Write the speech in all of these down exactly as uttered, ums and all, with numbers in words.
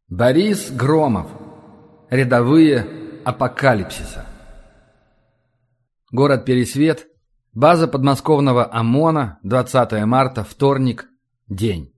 Борис Громов. Рядовые апокалипсиса. Город Пересвет. База подмосковного ОМОНа. двадцатое марта, вторник. День.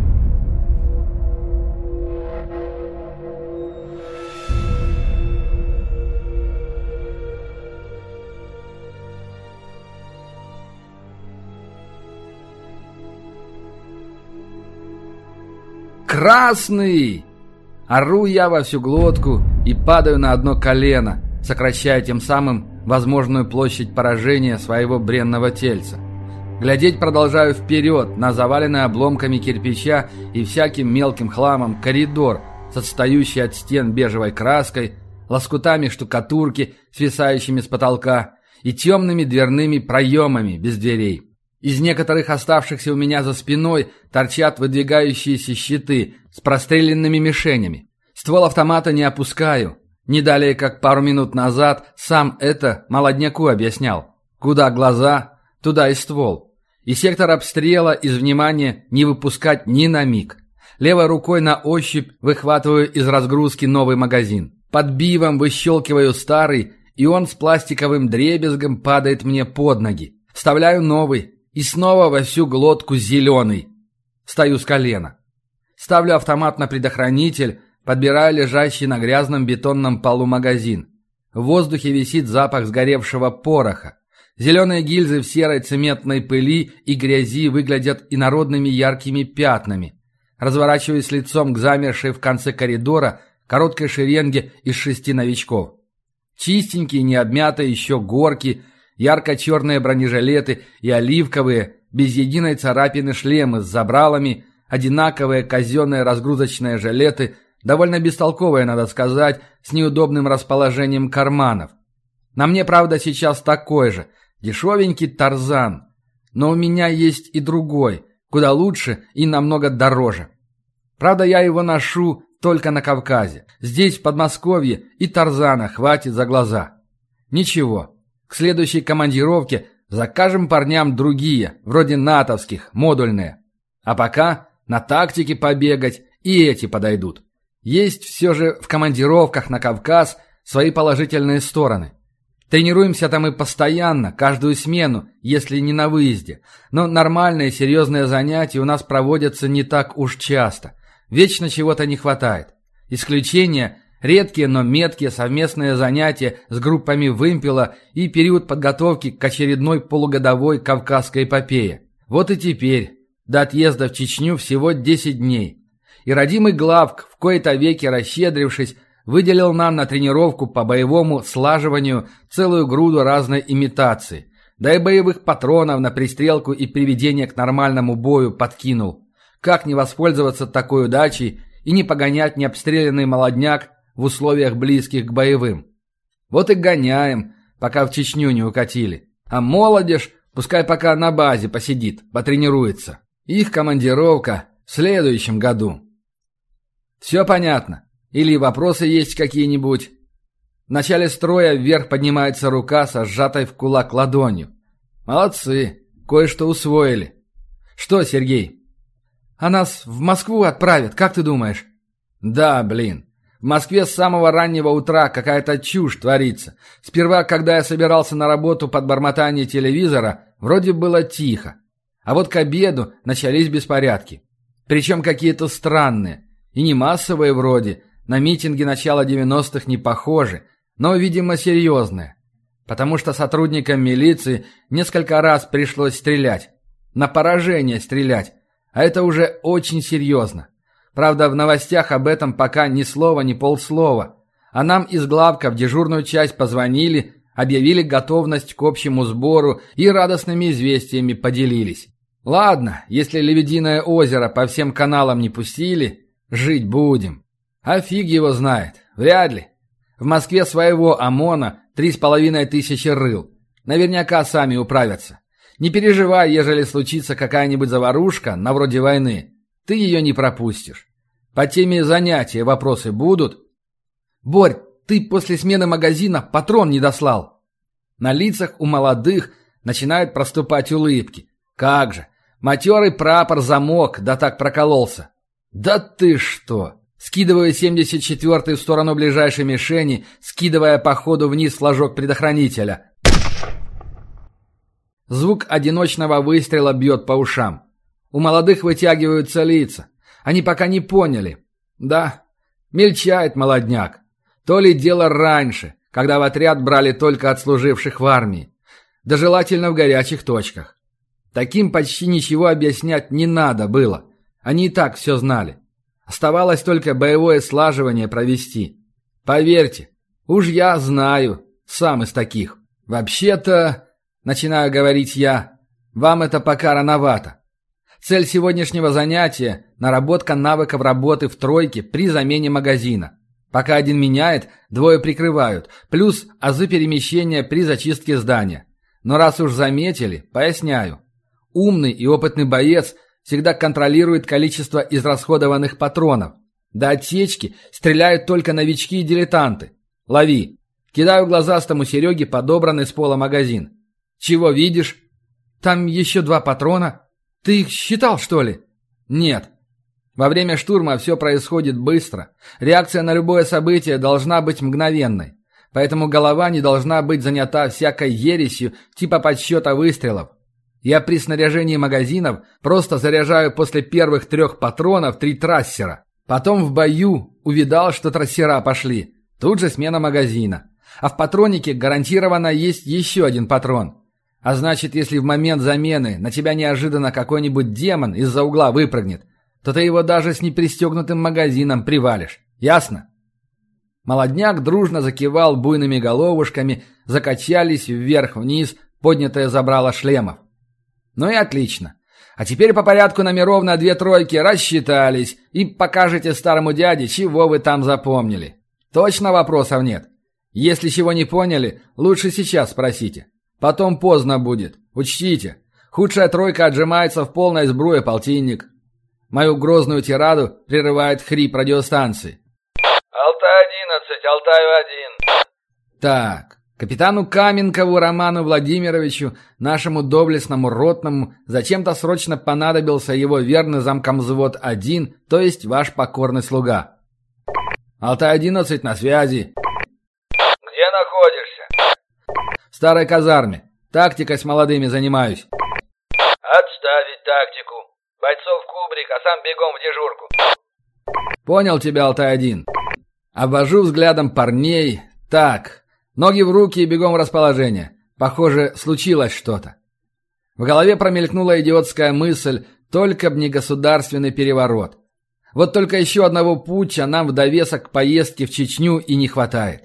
«Красный!» Ору я во всю глотку и падаю на одно колено, сокращая тем самым возможную площадь поражения своего бренного тельца. Глядеть продолжаю вперед на заваленный обломками кирпича и всяким мелким хламом коридор, состоящий от стен бежевой краской, лоскутами штукатурки, свисающими с потолка, и темными дверными проемами без дверей. Из некоторых оставшихся у меня за спиной торчат выдвигающиеся щиты с простреленными мишенями. Ствол автомата не опускаю. Не далее, как пару минут назад, сам это молодняку объяснял. Куда глаза, туда и ствол. И сектор обстрела из внимания не выпускать ни на миг. Левой рукой на ощупь выхватываю из разгрузки новый магазин. Под бивом выщелкиваю старый, и он с пластиковым дребезгом падает мне под ноги. Вставляю новый. И снова во всю глотку зеленый. Встаю с колена. Ставлю автомат на предохранитель, подбираю лежащий на грязном бетонном полу магазин. В воздухе висит запах сгоревшего пороха. Зеленые гильзы в серой цементной пыли и грязи выглядят инородными яркими пятнами. Разворачиваюсь лицом к замершей в конце коридора короткой шеренге из шести новичков. Чистенькие, не обмятые еще горки, ярко-черные бронежилеты и оливковые, без единой царапины шлемы с забралами, одинаковые казенные разгрузочные жилеты, довольно бестолковые, надо сказать, с неудобным расположением карманов. На мне, правда, сейчас такой же, дешевенький Тарзан. Но у меня есть и другой, куда лучше и намного дороже. Правда, я его ношу только на Кавказе. Здесь, в Подмосковье, и Тарзана хватит за глаза. Ничего. К следующей командировке закажем парням другие, вроде натовских, модульные. А пока на тактике побегать и эти подойдут. Есть все же в командировках на Кавказ свои положительные стороны. Тренируемся там и постоянно, каждую смену, если не на выезде. Но нормальные серьезные занятия у нас проводятся не так уж часто. Вечно чего-то не хватает. Исключение – редкие, но меткие совместные занятия с группами вымпела и период подготовки к очередной полугодовой кавказской эпопее. Вот и теперь, до отъезда в Чечню всего десять дней. И родимый главк, в кои-то веки расщедрившись, выделил нам на тренировку по боевому слаживанию целую груду разной имитации. Да и боевых патронов на пристрелку и приведение к нормальному бою подкинул. Как не воспользоваться такой удачей и не погонять необстрелянный молодняк в условиях близких к боевым. Вот и гоняем, пока в Чечню не укатили. А молодежь пускай пока на базе посидит, потренируется. Их командировка в следующем году. Все понятно? Или вопросы есть какие-нибудь? В начале строя вверх поднимается рука со сжатой в кулак ладонью. Молодцы, кое-что усвоили. Что, Сергей? А нас в Москву отправят, как ты думаешь? Да, блин. В Москве с самого раннего утра какая-то чушь творится. Сперва, когда я собирался на работу под бормотание телевизора, вроде было тихо. А вот к обеду начались беспорядки. Причем какие-то странные. И не массовые вроде. На митинги начала девяностых не похожи. Но, видимо, серьезные. Потому что сотрудникам милиции несколько раз пришлось стрелять. На поражение стрелять. А это уже очень серьезно. Правда, в новостях об этом пока ни слова, ни полслова. А нам из главка в дежурную часть позвонили, объявили готовность к общему сбору и радостными известиями поделились. Ладно, если Лебединое озеро по всем каналам не пустили, жить будем. А фиг его знает, вряд ли. В Москве своего ОМОНа три с половиной тысячи рыл. Наверняка сами управятся. Не переживай, ежели случится какая-нибудь заварушка, на вроде войны. Ты ее не пропустишь. По теме занятия вопросы будут? Борь, ты после смены магазина патрон не дослал. На лицах у молодых начинают проступать улыбки. Как же, матерый прапор замок, да так прокололся. Да ты что? Скидываю семьдесят четвёртый в сторону ближайшей мишени, скидывая по ходу вниз флажок предохранителя. Звук одиночного выстрела бьет по ушам. У молодых вытягиваются лица. Они пока не поняли. Да, мельчает молодняк. То ли дело раньше, когда в отряд брали только отслуживших в армии. Да желательно в горячих точках. Таким почти ничего объяснять не надо было. Они и так все знали. Оставалось только боевое слаживание провести. Поверьте, уж я знаю, сам из таких. Вообще-то, начинаю говорить я, вам это пока рановато. Цель сегодняшнего занятия – наработка навыков работы в тройке при замене магазина. Пока один меняет, двое прикрывают, плюс азы перемещения при зачистке здания. Но раз уж заметили, поясняю. Умный и опытный боец всегда контролирует количество израсходованных патронов. До отсечки стреляют только новички и дилетанты. Лови. Кидаю глазастому Сереге подобранный с пола магазин. Чего видишь? Там еще два патрона. Ты их считал, что ли? Нет. Во время штурма все происходит быстро. Реакция на любое событие должна быть мгновенной. Поэтому голова не должна быть занята всякой ересью типа подсчета выстрелов. Я при снаряжении магазинов просто заряжаю после первых трех патронов три трассера. Потом в бою увидал, что трассера пошли. Тут же смена магазина. А в патроннике гарантированно есть еще один патрон. А значит, если в момент замены на тебя неожиданно какой-нибудь демон из-за угла выпрыгнет, то ты его даже с непристегнутым магазином привалишь. Ясно? Молодняк дружно закивал буйными головушками, закачались вверх-вниз, поднятое забрало шлемов. Ну и отлично. А теперь по порядку номеров на две тройки рассчитались и покажете старому дяде, чего вы там запомнили. Точно вопросов нет. Если чего не поняли, лучше сейчас спросите. Потом поздно будет. Учтите. Худшая тройка отжимается в полной сбруе, полтинник. Мою грозную тираду прерывает хрип радиостанции. Алтай-одиннадцать, Алтаю-один. Так. Капитану Каменкову Роману Владимировичу, нашему доблестному ротному, зачем-то срочно понадобился его верный замкомзвод один, то есть ваш покорный слуга. Алтай-одиннадцать на связи. Где находишься? В старой казарме. Тактикой с молодыми занимаюсь. Отставить тактику. Бойцов в кубрик, а сам бегом в дежурку. Понял тебя, Алтай-один. Обвожу взглядом парней. Так... Ноги в руки и бегом в расположение. Похоже, случилось что-то. В голове промелькнула идиотская мысль, только б не государственный переворот. Вот только еще одного путча нам в довесок к поездке в Чечню и не хватает.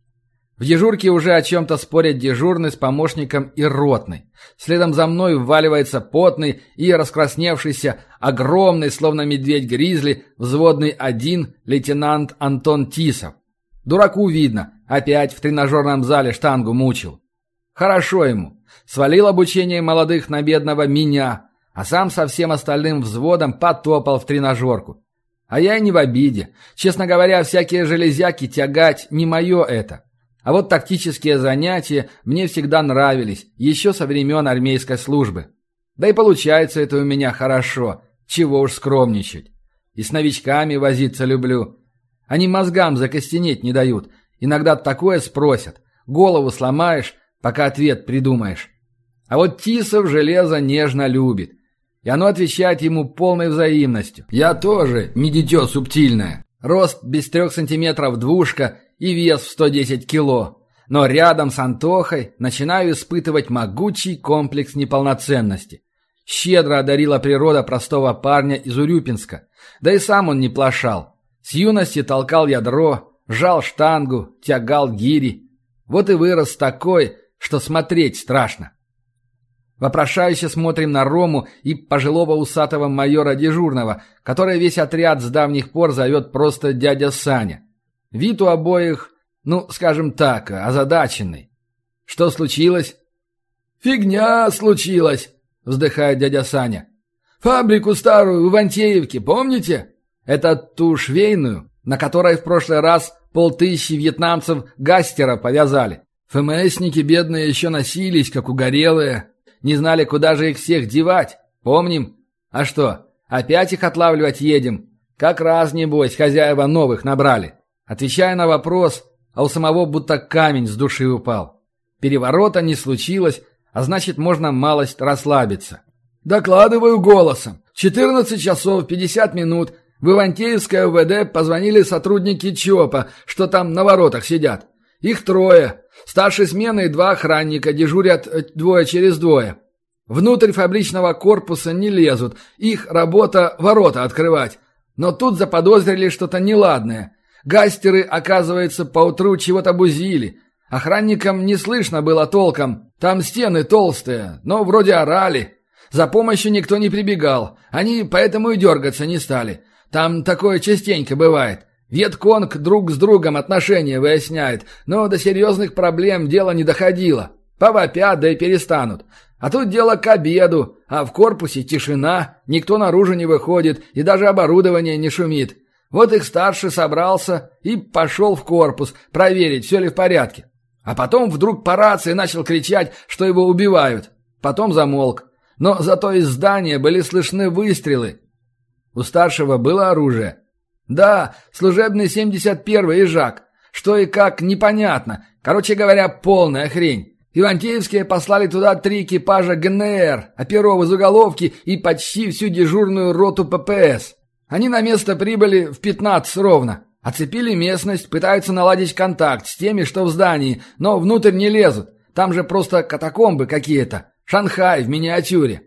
В дежурке уже о чем-то спорят дежурный с помощником и ротный. Следом за мной вваливается потный и раскрасневшийся, огромный, словно медведь-гризли, взводный один лейтенант Антон Тисов. Дураку видно, опять в тренажерном зале штангу мучил. Хорошо ему. Свалил обучение молодых на бедного меня, а сам со всем остальным взводом потопал в тренажерку. А я и не в обиде. Честно говоря, всякие железяки тягать не мое это. А вот тактические занятия мне всегда нравились, еще со времен армейской службы. Да и получается это у меня хорошо, чего уж скромничать. И с новичками возиться люблю. Они мозгам закостенеть не дают. Иногда такое спросят. Голову сломаешь, пока ответ придумаешь. А вот Тисов железо нежно любит. И оно отвечает ему полной взаимностью. Я тоже не дитё субтильное. Рост без трех сантиметров двушка и вес в сто десять кило. Но рядом с Антохой начинаю испытывать могучий комплекс неполноценности. Щедро одарила природа простого парня из Урюпинска. Да и сам он не плашал. С юности толкал ядро, жал штангу, тягал гири. Вот и вырос такой, что смотреть страшно. Вопрошающе смотрим на Рому и пожилого усатого майора дежурного, который весь отряд с давних пор зовет просто дядя Саня. Вид у обоих, ну, скажем так, озадаченный. Что случилось? «Фигня случилась», — вздыхает дядя Саня. «Фабрику старую в Ивантеевке, помните? Это ту швейную, на которой в прошлый раз полтысячи вьетнамцев гастера повязали. ФМСники бедные еще носились, как угорелые. Не знали, куда же их всех девать. Помним? А что, опять их отлавливать едем? Как раз, небось, хозяева новых набрали. Отвечая на вопрос, а у самого будто камень с души упал. Переворота не случилось, а значит, можно малость расслабиться. Докладываю голосом. четырнадцать часов пятьдесят минут в Ивантеевское УВД позвонили сотрудники ЧОПа, что там на воротах сидят. Их трое. Старшей смены и два охранника, дежурят двое через двое. Внутрь фабричного корпуса не лезут, их работа ворота открывать. Но тут заподозрили что-то неладное. Гастеры, оказывается, поутру чего-то бузили. Охранникам не слышно было толком, там стены толстые, но вроде орали. За помощью никто не прибегал, они поэтому и дергаться не стали. Там такое частенько бывает. Вьетконг друг с другом отношения выясняет, но до серьезных проблем дело не доходило. Повопят, да и перестанут. А тут дело к обеду, а в корпусе тишина, никто наружу не выходит и даже оборудование не шумит. Вот их старший собрался и пошел в корпус проверить, все ли в порядке. А потом вдруг по рации начал кричать, что его убивают. Потом замолк. Но зато из здания были слышны выстрелы. У старшего было оружие. Да, служебный семьдесят первый Ижак. Что и как, непонятно. Короче говоря, полная хрень. Ивантеевские послали туда три экипажа ГНР, оперов из уголовки и почти всю дежурную роту ППС. Они на место прибыли в пятнадцать ровно. Оцепили местность, пытаются наладить контакт с теми, что в здании, но внутрь не лезут. Там же просто катакомбы какие-то. Шанхай в миниатюре.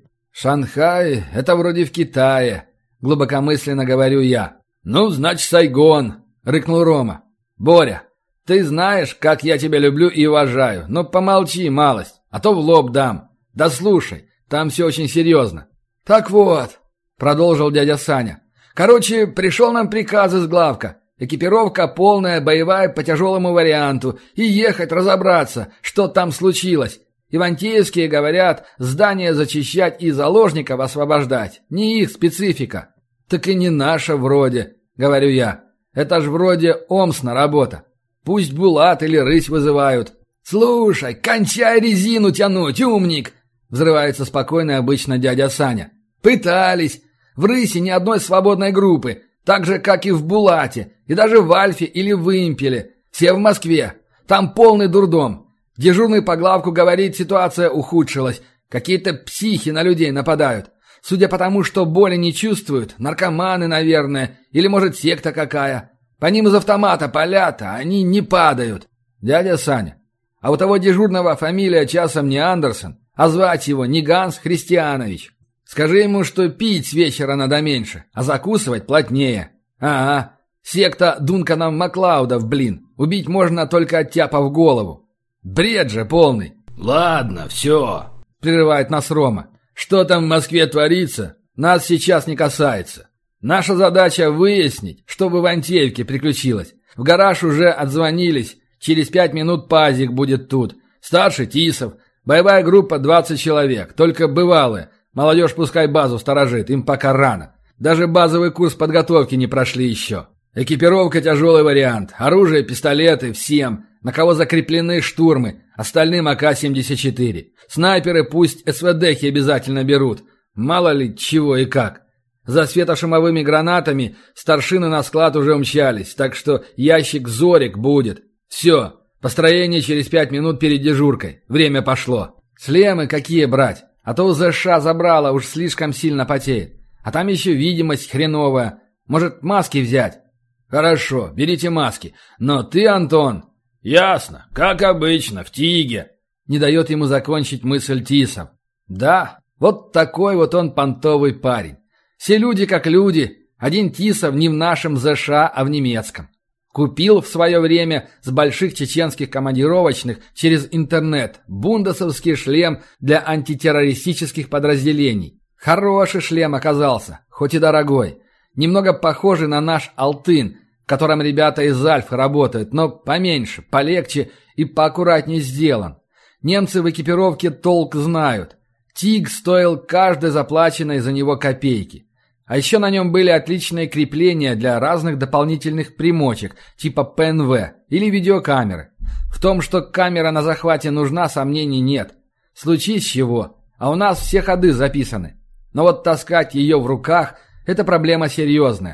Шанхай — это вроде в Китае, глубокомысленно говорю я. Ну, значит, Сайгон, рыкнул Рома. Боря, ты знаешь, как я тебя люблю и уважаю, но помолчи малость, а то в лоб дам. Да слушай, там все очень серьезно. Так вот, продолжил дядя Саня. Короче, пришел нам приказ из главка. Экипировка полная, боевая по тяжелому варианту. И ехать разобраться, что там случилось. Ивантеевские говорят, здание зачищать и заложников освобождать. Не их специфика. Так и не наша вроде, говорю я. Это ж вроде Омсна работа. Пусть Булат или Рысь вызывают. Слушай, кончай резину тянуть, умник! Взрывается спокойно обычно дядя Саня. Пытались. В Рысе ни одной свободной группы. Так же, как и в Булате. И даже в Альфе или в Импеле. Все в Москве. Там полный дурдом. Дежурный по главку говорит, ситуация ухудшилась. Какие-то психи на людей нападают. Судя по тому, что боли не чувствуют, наркоманы, наверное, или, может, секта какая. По ним из автомата палят, а они не падают. Дядя Саня, а у того дежурного фамилия часом не Андерсон, а звать его не Ганс Христианович. Скажи ему, что пить с вечера надо меньше, а закусывать плотнее. Ага, секта Дункана Маклаудов, блин. Убить можно, только оттяпав голову. Бред же полный. Ладно, все, прерывает нас Рома. Что там в Москве творится, нас сейчас не касается. Наша задача выяснить, что в Ивантеевке приключилось. В гараж уже отзвонились. Через пять минут Пазик будет тут. Старший Тисов. Боевая группа двадцать человек, только бывалые. Молодежь пускай базу сторожит, им пока рано. Даже базовый курс подготовки не прошли еще. Экипировка тяжелый вариант. Оружие, пистолеты, всем. На кого закреплены штурмы. Остальным А К семьдесят четыре. Снайперы пусть С В Д-хи обязательно берут. Мало ли чего и как. За светошумовыми гранатами старшины на склад уже умчались, так что ящик «Зорик» будет. Все. Построение через пять минут перед дежуркой. Время пошло. Шлемы какие брать? А то ЗШ забрала, уж слишком сильно потеет. А там еще видимость хреновая. Может, маски взять? Хорошо, берите маски. Но ты, Антон... Ясно, как обычно, в Тиге. Не дает ему закончить мысль Тисов. Да, вот такой вот он понтовый парень. Все люди как люди. Один Тисов не в нашем ЗШ, а в немецком. Купил в свое время с больших чеченских командировочных через интернет бундесовский шлем для антитеррористических подразделений. Хороший шлем оказался, хоть и дорогой. Немного похожий на наш Алтын, в котором ребята из Альфы работают, но поменьше, полегче и поаккуратнее сделан. Немцы в экипировке толк знают. Тиг стоил каждой заплаченной за него копейки. А еще на нем были отличные крепления для разных дополнительных примочек, типа П Н В или видеокамеры. В том, что камера на захвате нужна, сомнений нет. Случись чего, а у нас все ходы записаны. Но вот таскать ее в руках – это проблема серьезная.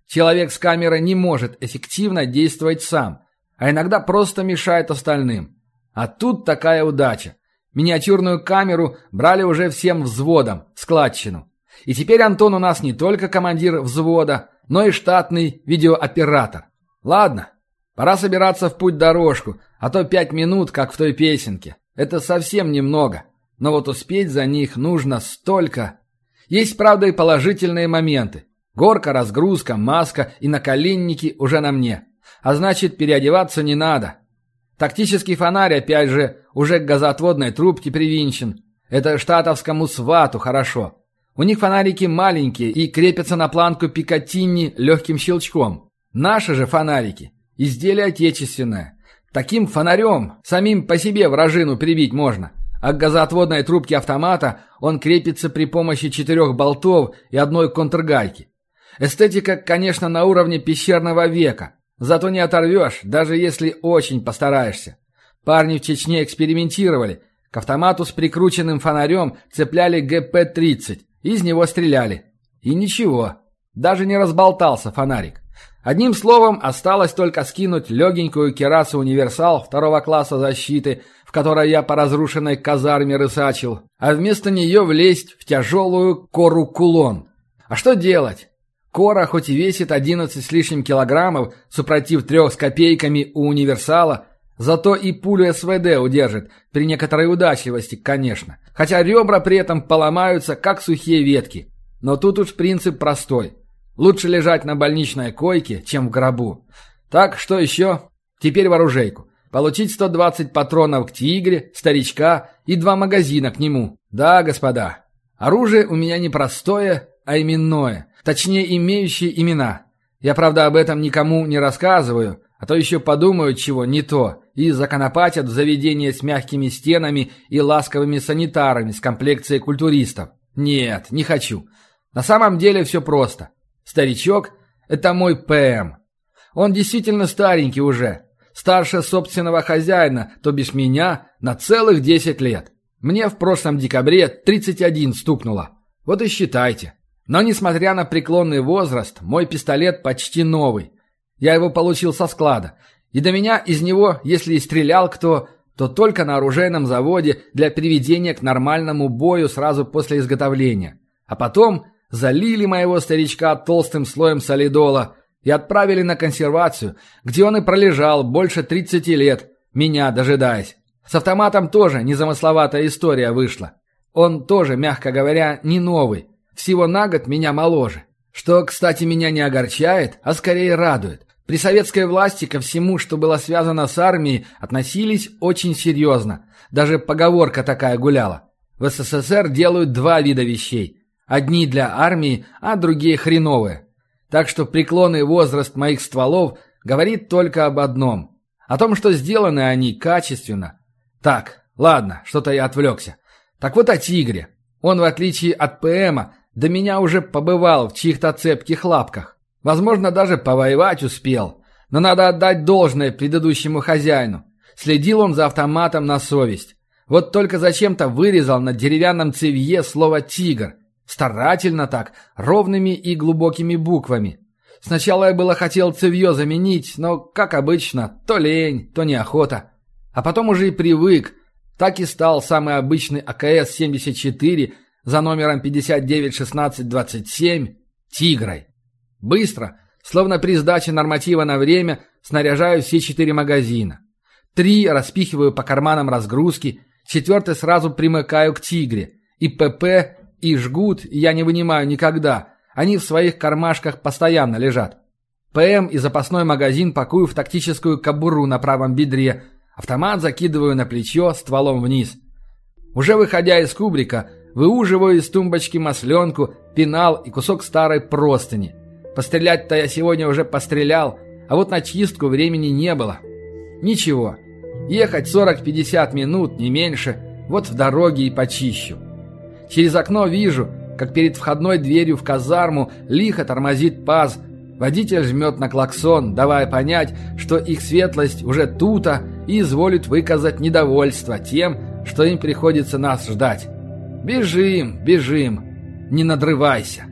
Человек с камерой не может эффективно действовать сам, а иногда просто мешает остальным. А тут такая удача. Миниатюрную камеру брали уже всем взводом, складчину. И теперь Антон у нас не только командир взвода, но и штатный видеооператор. Ладно, пора собираться в путь-дорожку, а то пять минут, как в той песенке. Это совсем немного. Но вот успеть за них нужно столько. Есть, правда, и положительные моменты. Горка, разгрузка, маска и наколенники уже на мне. А значит, переодеваться не надо. Тактический фонарь, опять же, уже к газоотводной трубке привинчен. Это штатовскому свату хорошо. У них фонарики маленькие и крепятся на планку Пикатинни легким щелчком. Наши же фонарики – изделие отечественное. Таким фонарем самим по себе вражину прибить можно. А к газоотводной трубке автомата он крепится при помощи четырех болтов и одной контргайки. Эстетика, конечно, на уровне пещерного века. Зато не оторвешь, даже если очень постараешься. Парни в Чечне экспериментировали. К автомату с прикрученным фонарем цепляли гэ пэ тридцать. Из него стреляли. И ничего. Даже не разболтался фонарик. Одним словом, осталось только скинуть легенькую керасу «Универсал» второго класса защиты, в которой я по разрушенной казарме рысачил, а вместо нее влезть в тяжелую кору-кулон. А что делать? Кора хоть и весит одиннадцать с лишним килограммов, супротив трех с копейками у «Универсала», зато и пулю эс вэ дэ удержит, при некоторой удачливости, конечно. Хотя ребра при этом поломаются, как сухие ветки. Но тут уж принцип простой. Лучше лежать на больничной койке, чем в гробу. Так, что еще? Теперь в оружейку. Получить сто двадцать патронов к «Тигре», «Старичка» и два магазина к нему. Да, господа, оружие у меня не простое, а именное. Точнее, имеющие имена. Я, правда, об этом никому не рассказываю, а то еще подумают, чего не то, и законопатят в заведение с мягкими стенами и ласковыми санитарами с комплекцией культуристов. Нет, не хочу. На самом деле все просто. Старичок – это мой пэ эм. Он действительно старенький уже. Старше собственного хозяина, то бишь меня, на целых десять лет. Мне в прошлом декабре тридцать один стукнуло. Вот и считайте. Но несмотря на преклонный возраст, мой пистолет почти новый. Я его получил со склада. И до меня из него, если и стрелял кто, то только на оружейном заводе для приведения к нормальному бою сразу после изготовления. А потом залили моего старичка толстым слоем солидола и отправили на консервацию, где он и пролежал больше тридцати лет, меня дожидаясь. С автоматом тоже незамысловатая история вышла. Он тоже, мягко говоря, не новый. Всего на год меня моложе. Что, кстати, меня не огорчает, а скорее радует. При советской власти ко всему, что было связано с армией, относились очень серьезно. Даже поговорка такая гуляла. В эс эс эс эр делают два вида вещей. Одни для армии, а другие хреновые. Так что преклонный возраст моих стволов говорит только об одном. О том, что сделаны они качественно. Так, ладно, что-то я отвлекся. Так вот о «Тигре». Он, в отличие от пэ эма, до меня уже побывал в чьих-то цепких лапках. Возможно, даже повоевать успел. Но надо отдать должное предыдущему хозяину. Следил он за автоматом на совесть. Вот только зачем-то вырезал на деревянном цевье слово «Тигр». Старательно так, ровными и глубокими буквами. Сначала я было хотел цевье заменить, но, как обычно, то лень, то неохота. А потом уже и привык. Так и стал самый обычный а ка эс семьдесят четыре за номером пятьдесят девять шестнадцать двадцать семь «Тигрой». Быстро, словно при сдаче норматива на время, снаряжаю все четыре магазина. Три распихиваю по карманам разгрузки, четвертый сразу примыкаю к «Тигре». И пэ пэ, и жгут я не вынимаю никогда, они в своих кармашках постоянно лежат. пэ эм и запасной магазин пакую в тактическую кобуру на правом бедре, автомат закидываю на плечо стволом вниз. Уже выходя из кубрика, выуживаю из тумбочки масленку, пенал и кусок старой простыни. Пострелять-то я сегодня уже пострелял, а вот на чистку времени не было. Ничего, ехать сорок-пятьдесят минут, не меньше, вот в дороге и почищу. Через окно вижу, как перед входной дверью в казарму лихо тормозит ПАЗ. Водитель жмет на клаксон, давая понять, что их светлость уже тута и изволит выказать недовольство тем, что им приходится нас ждать. Бежим, бежим, не надрывайся.